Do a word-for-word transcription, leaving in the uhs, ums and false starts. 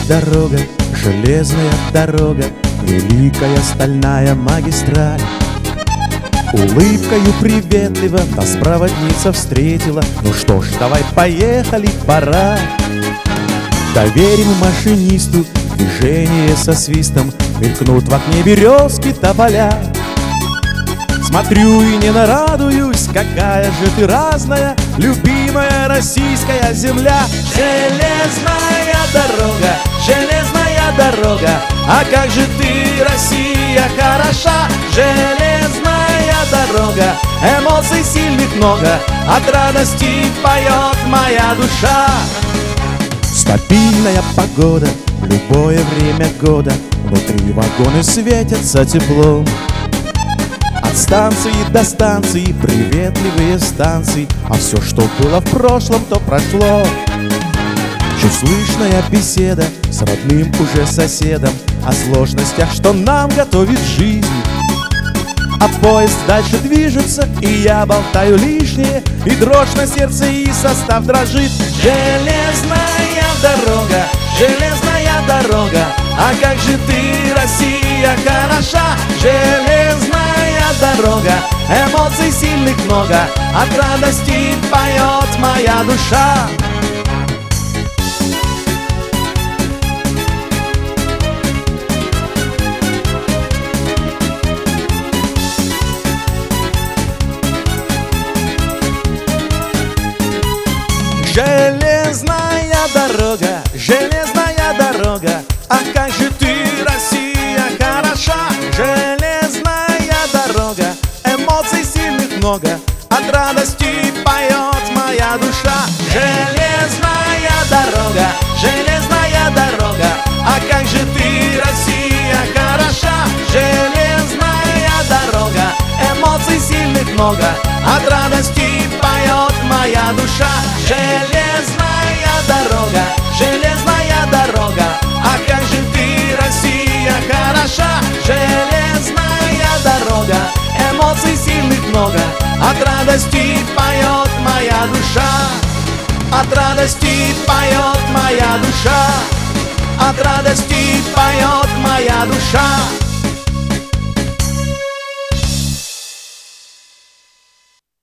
дорога, железная дорога, великая стальная магистраль. Улыбкою приветливо нас проводница встретила. Ну что ж, давай поехали, пора. Доверим машинисту движение со свистом, мелькнут в окне березки тополя. Смотрю и не нарадуюсь, какая же ты разная, любимая российская земля. Железная дорога, железная дорога, а как же ты, Россия, хороша. Железная дорога, эмоций сильных много, от радости поет моя душа. Стабильная погода, в любое время года, внутри вагоны светятся теплом. От станции до станции приветливые станции, а все, что было в прошлом, то прошло. Чуть слышная беседа с родным уже соседом о сложностях, что нам готовит жизнь. А поезд дальше движется, и я болтаю лишнее, и дрожь на сердце, и состав дрожит. Железная дорога, железная дорога, а как же ты, Россия, хороша. Железная дорога, эмоций сильных много, от радости поет моя душа. Железная дорога, железная дорога, а как же ты, Россия, хороша. Железная дорога, эмоций сильных много, от радости поет моя душа. Железная дорога, железная дорога, а как же ты, Россия, хороша. Железная дорога, эмоций сильных много, от радости поет моя душа. Железная дорога, железная дорога, а как же ты, Россия, хороша. Железная дорога, эмоций сильных много, от радости поет моя душа. От радости поет моя душа, от радости поет моя душа.